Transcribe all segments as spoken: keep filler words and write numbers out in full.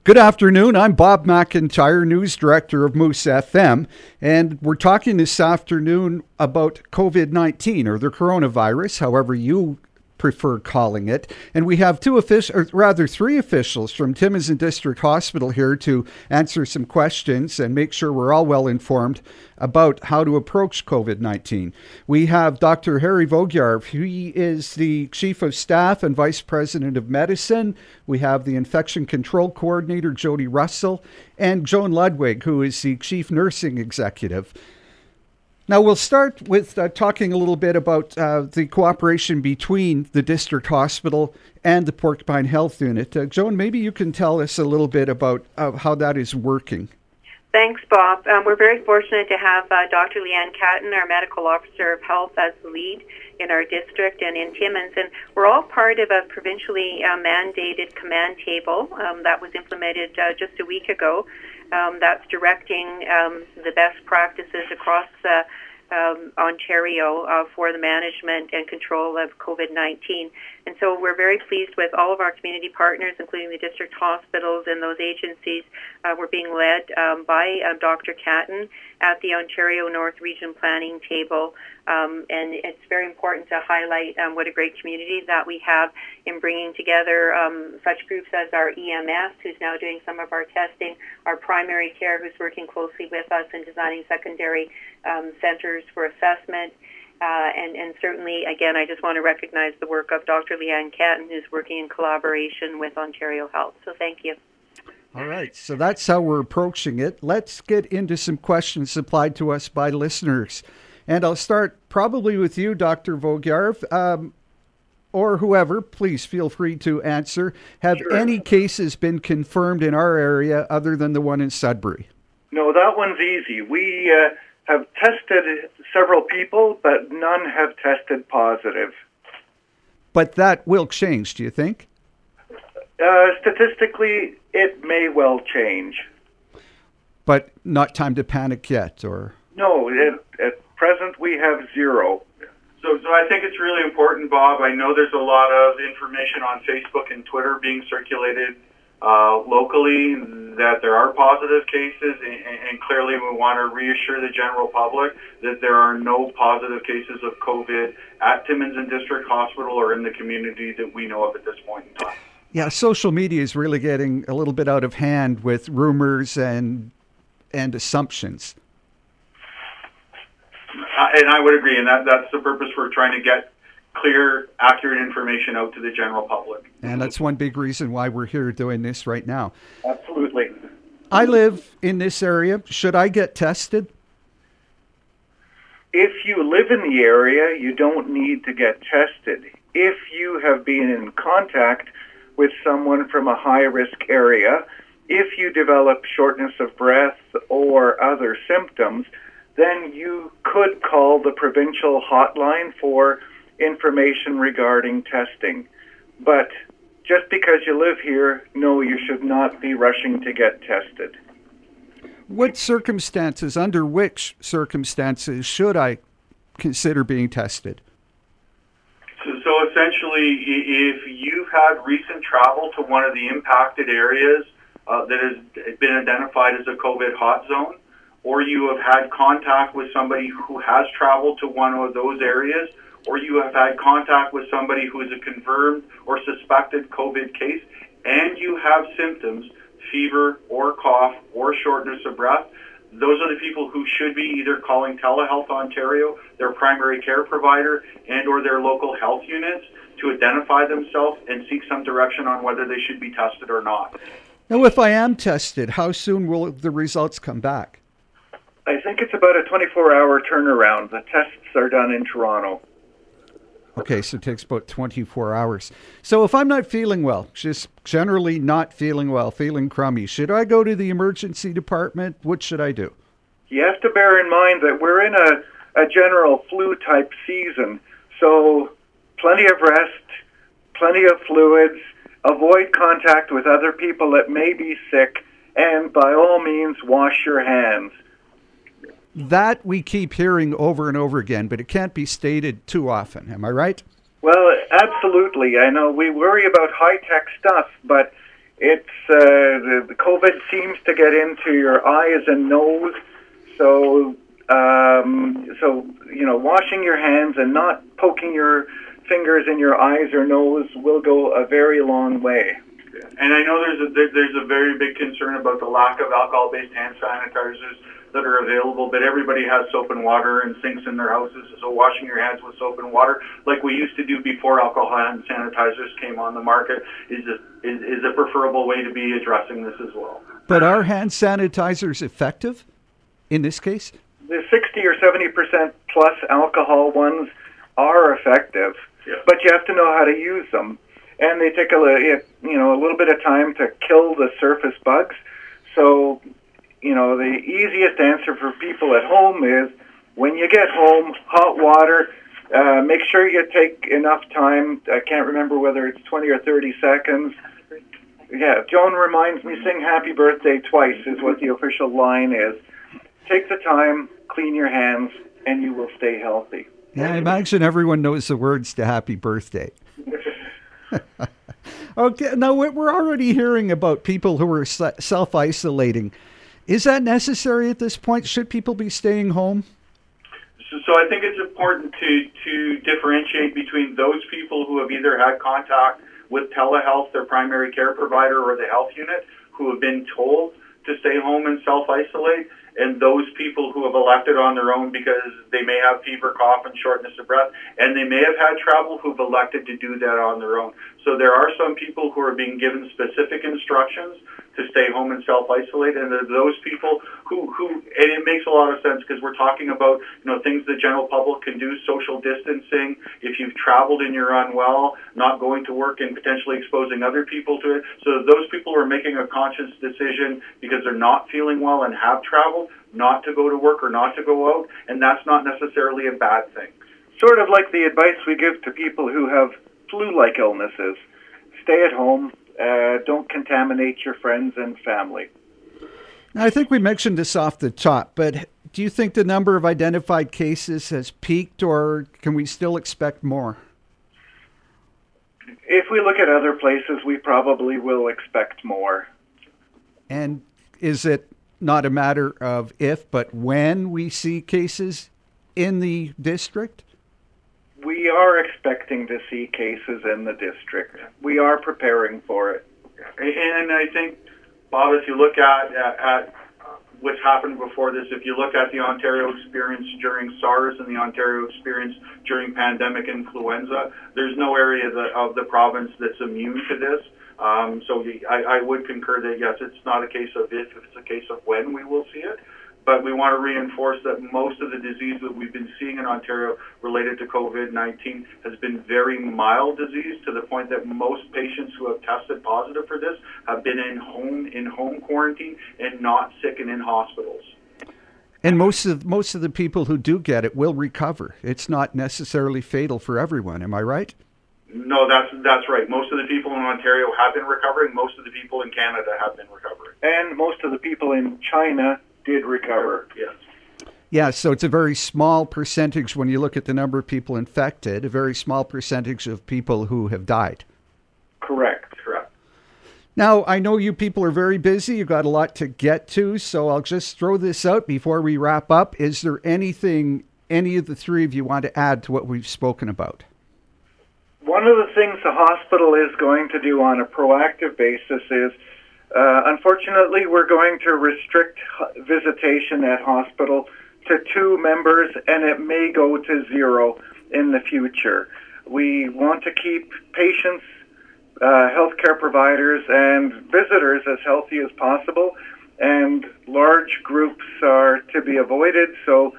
Good afternoon. I'm Bob McIntyre, News Director of Moose F M, and we're talking this afternoon about COVID nineteen, or the coronavirus, however you prefer calling it. And we have two officials, or rather three officials from Timmins and District Hospital here to answer some questions and make sure we're all well informed about how to approach COVID nineteen. We have Doctor Harry Vogyarv. He is the Chief of Staff and Vice President of Medicine. We have the Infection Control Coordinator, Jody Russell, and Joan Ludwig, who is the Chief Nursing Executive. Now, we'll start with uh, talking a little bit about uh, the cooperation between the District Hospital and the Porcupine Health Unit. Uh, Joan, maybe you can tell us a little bit about uh, how that is working. Thanks, Bob. Um, we're very fortunate to have uh, Doctor Leanne Catton, our Medical Officer of Health, as the lead in our district and in Timmins. And we're all part of a provincially uh, mandated command table um, that was implemented uh, just a week ago. Um, that's directing um, the best practices across uh, um, Ontario uh, for the management and control of COVID nineteen. And so we're very pleased with all of our community partners, including the district hospitals and those agencies. Uh, we're being led um, by uh, Doctor Catton at the Ontario North Region Planning Table. Um, and it's very important to highlight um, what a great community that we have in bringing together um, such groups as our E M S, who's now doing some of our testing, our primary care, who's working closely with us in designing secondary um, centers for assessment. Uh, and, and certainly, again, I just want to recognize the work of Doctor Leanne Catton, who's working in collaboration with Ontario Health. So thank you. All right, so that's how we're approaching it. Let's get into some questions supplied to us by listeners. And I'll start probably with you, Doctor Vogyarv, um, or whoever. Please feel free to answer. Have Sure. any cases been confirmed in our area other than the one in Sudbury? No, that one's easy. We uh, have tested several people, but none have tested positive. But that will change, do you think? Uh, statistically, it may well change. But not time to panic yet, or? No, it, at present we have zero. So, so I think it's really important, Bob. I know there's a lot of information on Facebook and Twitter being circulated uh, locally that there are positive cases, and, and clearly we want to reassure the general public that there are no positive cases of COVID at Timmins and District Hospital or in the community that we know of at this point in time. Yeah, social media is really getting a little bit out of hand with rumors and and assumptions. Uh, and I would agree, and that, that's the purpose we're trying to get clear, accurate information out to the general public. And that's one big reason why we're here doing this right now. Absolutely. I live in this area. Should I get tested? If you live in the area, you don't need to get tested. If you have been in contact with someone from a high-risk area, if you develop shortness of breath or other symptoms, then you could call the provincial hotline for information regarding testing. But just because you live here, no, you should not be rushing to get tested. What circumstances, under which circumstances, should I consider being tested? So, so essentially, if you've had recent travel to one of the impacted areas uh, that has been identified as a COVID hot zone, or you have had contact with somebody who has traveled to one of those areas, or you have had contact with somebody who is a confirmed or suspected COVID case, and you have symptoms, fever or cough or shortness of breath, those are the people who should be either calling Telehealth Ontario, their primary care provider, and or their local health units to identify themselves and seek some direction on whether they should be tested or not. Now, if I am tested, how soon will the results come back? I think it's about a twenty-four hour turnaround. The tests are done in Toronto. Okay, so it takes about twenty-four hours. So if I'm not feeling well, just generally not feeling well, feeling crummy, should I go to the emergency department? What should I do? You have to bear in mind that we're in a, a general flu-type season, so plenty of rest, plenty of fluids, avoid contact with other people that may be sick, and by all means, wash your hands. That we keep hearing over and over again, but it can't be stated too often. Am I right? Well, absolutely. I know we worry about high-tech stuff, but It's uh, the, the COVID seems to get into your eyes and nose, so um, so you know, washing your hands and not poking your fingers in your eyes or nose will go a very long way. And I know there's a there, there's a very big concern about the lack of alcohol-based hand sanitizers that are available, but everybody has soap and water and sinks in their houses, so washing your hands with soap and water, like we used to do before alcohol hand sanitizers came on the market, is a, is, is a preferable way to be addressing this as well. But are hand sanitizers effective in this case? The sixty or seventy percent plus alcohol ones are effective, yeah. but you have to know how to use them. And they take a, you know, a little bit of time to kill the surface bugs. So, you know, the easiest answer for people at home is when you get home, hot water, uh, make sure you take enough time. I can't remember whether it's twenty or thirty seconds. Yeah, Joan reminds me, sing happy birthday twice is what the official line is. Take the time, clean your hands, and you will stay healthy. Yeah, I imagine everyone knows the words to happy birthday. Okay, now we're already hearing about people who are self-isolating. Is that necessary at this point? Should people be staying home? So, so I think it's important to, to differentiate between those people who have either had contact with telehealth, their primary care provider, or the health unit, who have been told to stay home and self-isolate, and those people who have elected on their own because they may have fever, cough, and shortness of breath, and they may have had travel who've elected to do that on their own. So there are some people who are being given specific instructions to stay home and self-isolate, and there are those people who, who and it makes a lot of sense because we're talking about, you know, things the general public can do, social distancing, if you've traveled and you're unwell, not going to work and potentially exposing other people to it. So those people are making a conscious decision because they're not feeling well and have traveled, not to go to work or not to go out, and that's not necessarily a bad thing. Sort of like the advice we give to people who have flu-like illnesses. Stay at home. Uh, don't contaminate your friends and family. Now, I think we mentioned this off the top, but do you think the number of identified cases has peaked, or can we still expect more? If we look at other places, we probably will expect more. And is it not a matter of if, but when we see cases in the district? We are expecting to see cases in the district. We are preparing for it. And I think, Bob, if you look at, at, at what's happened before this, if you look at the Ontario experience during SARS and the Ontario experience during pandemic influenza, there's no area of the, of the province that's immune to this. Um, so I, I would concur that, yes, it's not a case of if, it's a case of when we will see it. But we want to reinforce that most of the disease that we've been seeing in Ontario related to COVID nineteen has been very mild disease, to the point that most patients who have tested positive for this have been in home in home quarantine and not sick and in hospitals. And most of most of the people who do get it will recover. It's not necessarily fatal for everyone. Am I right? No, that's that's right. Most of the people in Ontario have been recovering. Most of the people in Canada have been recovering. And most of the people in China did recover. Yes. Yeah, so it's a very small percentage when you look at the number of people infected, a very small percentage of people who have died. Correct. Correct. Now, I know you people are very busy. You've got a lot to get to, so I'll just throw this out before we wrap up. Is there anything any of the three of you want to add to what we've spoken about? One of the things the hospital is going to do on a proactive basis is Uh, unfortunately, we're going to restrict visitation at hospital to two members, and it may go to zero in the future. We want to keep patients, uh, healthcare providers, and visitors as healthy as possible, and large groups are to be avoided. So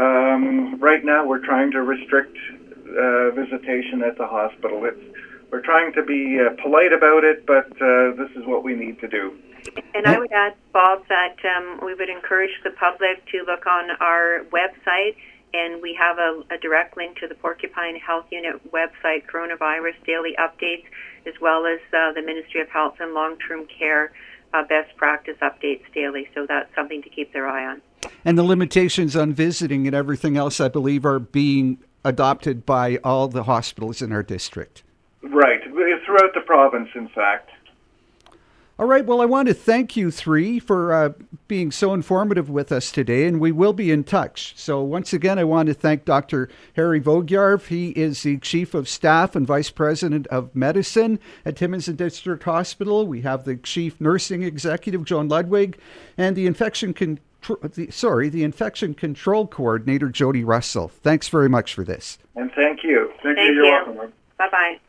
um, right now we're trying to restrict uh, visitation at the hospital. It's We're trying to be uh, polite about it, but uh, this is what we need to do. And I would add, Bob, that um, we would encourage the public to look on our website, and we have a, a direct link to the Porcupine Health Unit website, Coronavirus Daily Updates, as well as uh, the Ministry of Health and Long-Term Care uh, best practice updates daily. So that's something to keep their eye on. And the limitations on visiting and everything else, I believe, are being adopted by all the hospitals in our district. Right, throughout the province, in fact. All right. Well, I want to thank you three for uh, being so informative with us today, and we will be in touch. So once again, I want to thank Doctor Harry Vogyarv. He is the Chief of Staff and Vice President of Medicine at Timmins and District Hospital. We have the Chief Nursing Executive, Joan Ludwig, and the Infection Con- the, sorry, the Infection Control Coordinator, Jody Russell. Thanks very much for this. And thank you. Thank, Thank you. you. You're welcome. Bye-bye.